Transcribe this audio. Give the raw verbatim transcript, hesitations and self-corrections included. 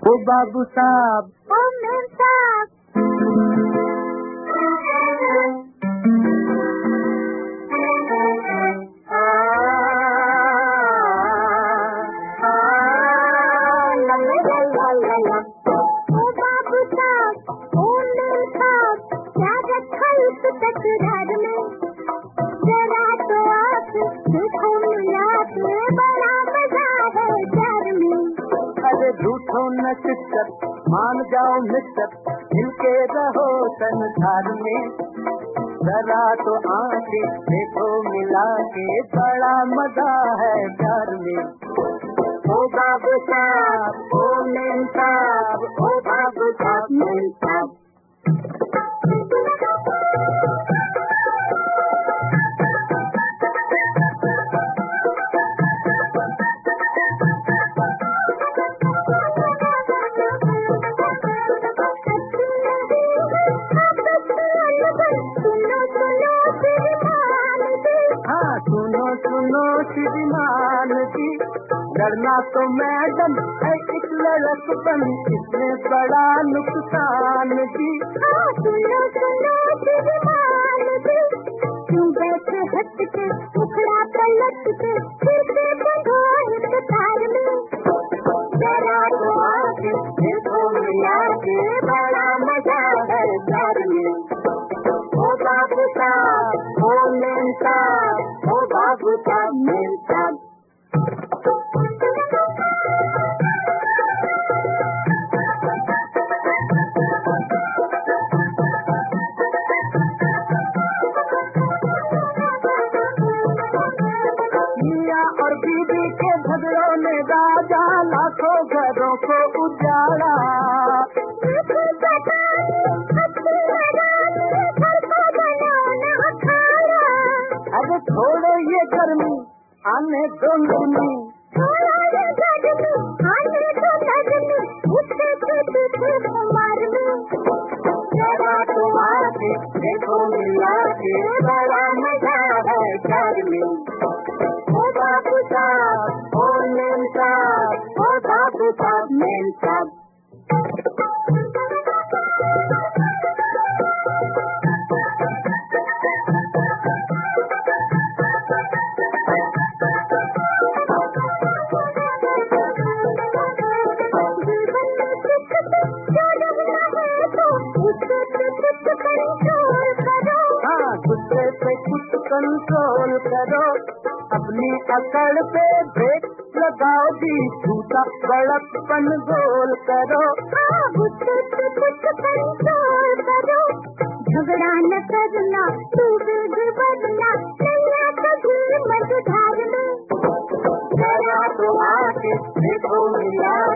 ओ बाबू साहब, ओ मेम साहब, ओ बाबू साहब, ओ मेम साहब, क्या रखा इस तकरार में? जरा तो आप देखो मिला के बड़ा मजा है प्यार में। अरे झूठो न सिस्टर, मान जाओ मिस्टर, मिलके रहो संसार में। जरा तो आंखें देखो मिला के बड़ा मजा है प्यार में। ओ बाबू साहब, ओ मेम साहब, ओ बाबू साहब, मेम साहब। हाँ सुनो सुनो श्रीमान जी, डरना तो मैडम है इस लड़कपन, इसमें बड़ा नुकसान जी। हाँ सुनो सुनो श्रीमान जी, क्यों बैठे हट के उखड़ा पलट के फिर से बंधो इंतजार में। जरा तो आके देखो मिला के बड़ा मजा है प्यार में। ओ बाबू साहब, ओ मेम साहब, ओ बाबू साहब, मेम साहब। मियां और बीबी के झगड़ों ने राजा लाखों घरों को उजाड़ा। अरे छोड़ो ये गर्मी, आने दो गर्मी, छोड़ो ये गर्मी, आने दो गर्मी, उससे पीछे कुमार में। जरा तो आके देखो मिला के बड़ा मजा है प्यार में। ओ बाबू साहब, ओ मेम साहब, ओ बाबू साहब, मेम साहब। हाँ गुस्से पे कुछ कंट्रोल करो, अपनी अकड़ पे ब्रेक लगाओ जी, झूठा बड़प्पन गोल करो। हाँ गुस्से पे कुछ कंट्रोल करो, झगड़ा न करना, तू बेग बनना, नैया कभी मझधार में। जरा तो आके देखो मिला